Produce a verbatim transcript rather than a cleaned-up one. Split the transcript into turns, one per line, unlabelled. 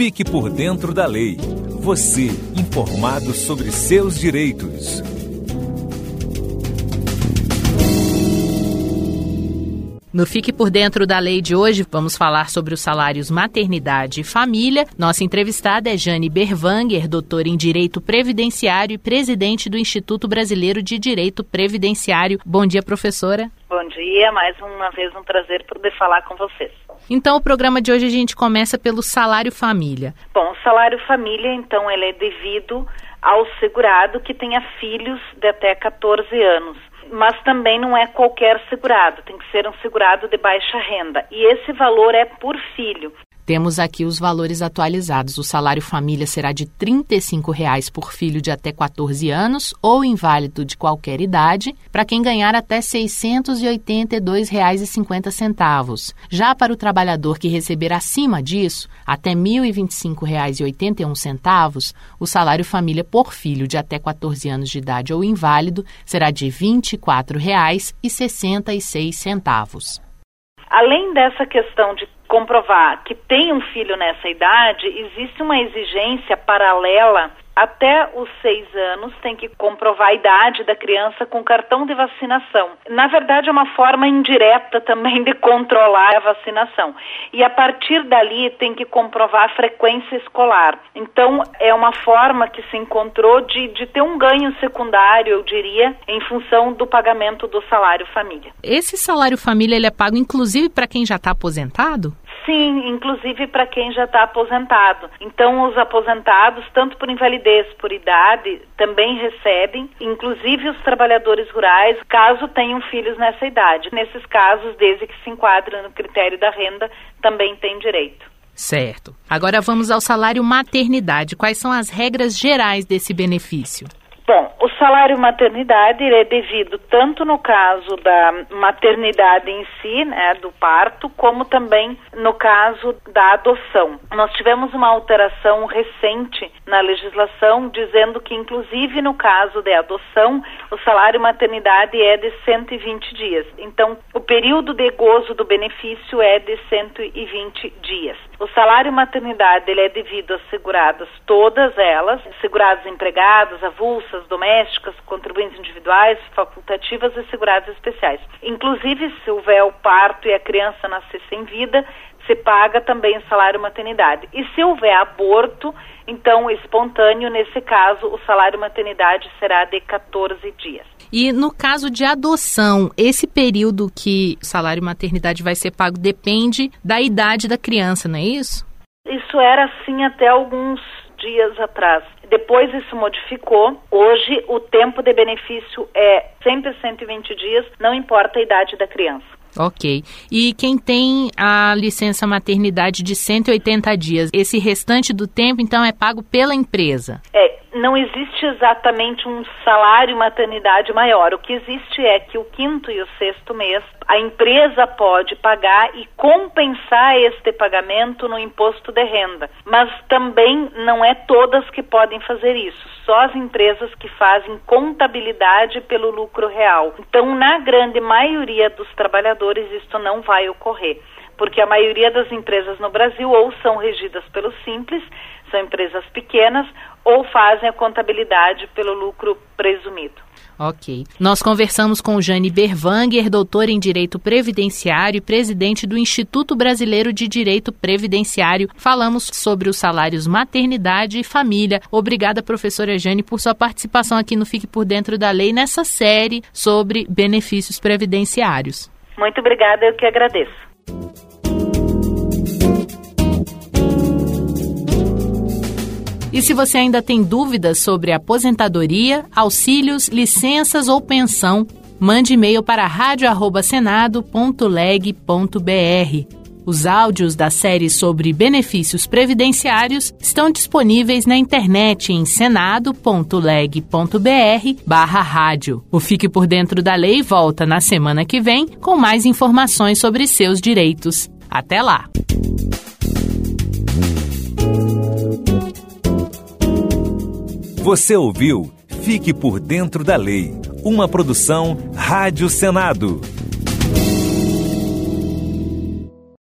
Fique por dentro da lei. Você, informado sobre seus direitos.
No Fique por Dentro da Lei de hoje, vamos falar sobre os salários maternidade e família. Nossa entrevistada é Jane Berwanger, doutora em Direito Previdenciário e presidente do Instituto Brasileiro de Direito Previdenciário. Bom dia, professora.
Bom dia, mais uma vez um prazer poder falar com vocês.
Então, o programa de hoje a gente começa pelo salário família.
Bom, o salário família, então, ele é devido ao segurado que tenha filhos de até catorze anos. Mas também não é qualquer segurado, tem que ser um segurado de baixa renda. E esse valor é por filho.
Temos aqui os valores atualizados. O salário família será de trinta e cinco reais por filho de até catorze anos ou inválido de qualquer idade, para quem ganhar até seiscentos e oitenta e dois reais e cinquenta centavos. Já para o trabalhador que receber acima disso, até mil e vinte e cinco reais e oitenta e um centavos, o salário família por filho de até catorze anos de idade ou inválido será de vinte e quatro reais e sessenta e seis centavos.
Além dessa questão de comprovar que tem um filho nessa idade, existe uma exigência paralela. Até os seis anos tem que comprovar a idade da criança com cartão de vacinação. Na verdade, é uma forma indireta também de controlar a vacinação. E a partir dali tem que comprovar a frequência escolar. Então, é uma forma que se encontrou de, de ter um ganho secundário, eu diria, em função do pagamento do salário família.
Esse salário família ele é pago inclusive para quem já está aposentado?
Sim, inclusive para quem já está aposentado. Então, os aposentados, tanto por invalidez, por idade, também recebem, inclusive os trabalhadores rurais, caso tenham filhos nessa idade. Nesses casos, desde que se enquadrem no critério da renda, também tem direito.
Certo. Agora vamos ao salário maternidade. Quais são as regras gerais desse benefício?
Bom, o salário maternidade ele é devido tanto no caso da maternidade em si, né, do parto, como também no caso da adoção. Nós tivemos uma alteração recente na legislação dizendo que, inclusive no caso de adoção, o salário maternidade é de cento e vinte dias. Então, o período de gozo do benefício é de cento e vinte dias. O salário maternidade ele é devido às seguradas, todas elas, seguradas empregadas, avulsas, domésticas, contribuintes individuais, facultativas e segurados especiais. Inclusive, se houver o parto e a criança nascer sem vida, se paga também o salário maternidade. E se houver aborto, então espontâneo, nesse caso, o salário maternidade será de catorze dias.
E no caso de adoção, esse período que o salário maternidade vai ser pago depende da idade da criança, não é isso?
Isso era assim até alguns dias atrás. Depois isso modificou. Hoje o tempo de benefício é sempre cento e vinte dias, não importa a idade da criança.
Ok. E quem tem a licença maternidade de cento e oitenta dias, esse restante do tempo, então, é pago pela empresa? É,
não existe exatamente um salário maternidade maior. O que existe é que o quinto e o sexto mês, a empresa pode pagar e compensar este pagamento no imposto de renda. Mas também não é todas que podem fazer isso. Só as empresas que fazem contabilidade pelo lucro real. Então, na grande maioria dos trabalhadores, isto não vai ocorrer, porque a maioria das empresas no Brasil ou são regidas pelo Simples, são empresas pequenas, ou fazem a contabilidade pelo lucro presumido.
Ok. Nós conversamos com Jane Berwanger, doutora em Direito Previdenciário e presidente do Instituto Brasileiro de Direito Previdenciário. Falamos sobre os salários maternidade e família. Obrigada, professora Jane, por sua participação aqui no Fique por Dentro da Lei, nessa série sobre benefícios previdenciários.
Muito obrigada, eu que agradeço.
E se você ainda tem dúvidas sobre aposentadoria, auxílios, licenças ou pensão, mande e-mail para rádio arroba senado ponto leg ponto br. Os áudios da série sobre benefícios previdenciários estão disponíveis na internet em senado ponto leg ponto br barra rádio. O Fique por Dentro da Lei volta na semana que vem com mais informações sobre seus direitos. Até lá!
Você ouviu Fique por Dentro da Lei, uma produção Rádio Senado.